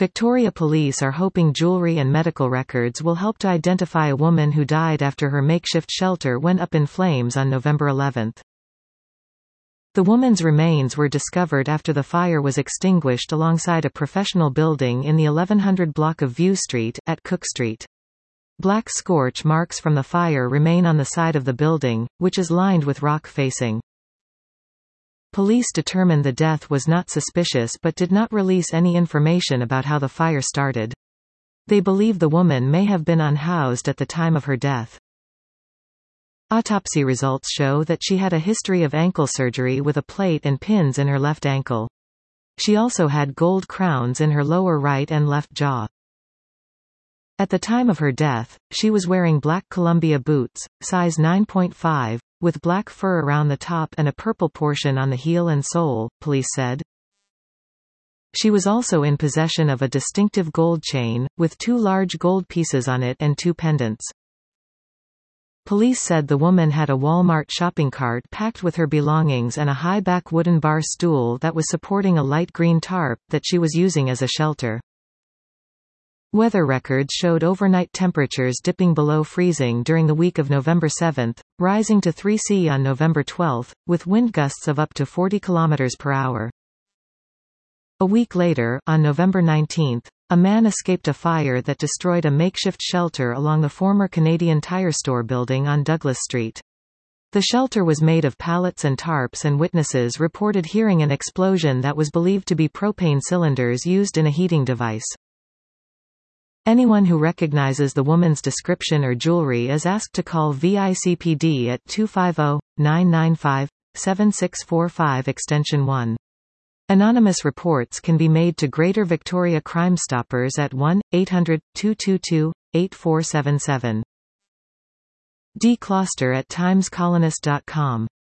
Victoria Police are hoping jewelry and medical records will help to identify a woman who died after her makeshift shelter went up in flames on November 11. The woman's remains were discovered after the fire was extinguished alongside a professional building in the 1100 block of View Street, at Cook Street. Black scorch marks from the fire remain on the side of the building, which is lined with rock facing. Police determined the death was not suspicious but did not release any information about how the fire started. They believe the woman may have been unhoused at the time of her death. Autopsy results show that she had a history of ankle surgery with a plate and pins in her left ankle. She also had gold crowns in her lower right and left jaw. At the time of her death, she was wearing black Columbia boots, size 9.5, with black fur around the top and a purple portion on the heel and sole, police said. She was also in possession of a distinctive gold chain, with 2 large gold pieces on it and 2 pendants. Police said the woman had a Walmart shopping cart packed with her belongings and a high-back wooden bar stool that was supporting a light green tarp that she was using as a shelter. Weather records showed overnight temperatures dipping below freezing during the week of November 7, rising to 3°C on November 12, with wind gusts of up to 40 km per hour. A week later, on November 19, a man escaped a fire that destroyed a makeshift shelter along the former Canadian Tire store building on Douglas Street. The shelter was made of pallets and tarps, and witnesses reported hearing an explosion that was believed to be propane cylinders used in a heating device. Anyone who recognizes the woman's description or jewelry is asked to call VICPD at 250-995-7645 extension 1. Anonymous reports can be made to Greater Victoria Crime Stoppers at 1-800-222-8477. D. Closter at timescolonist.com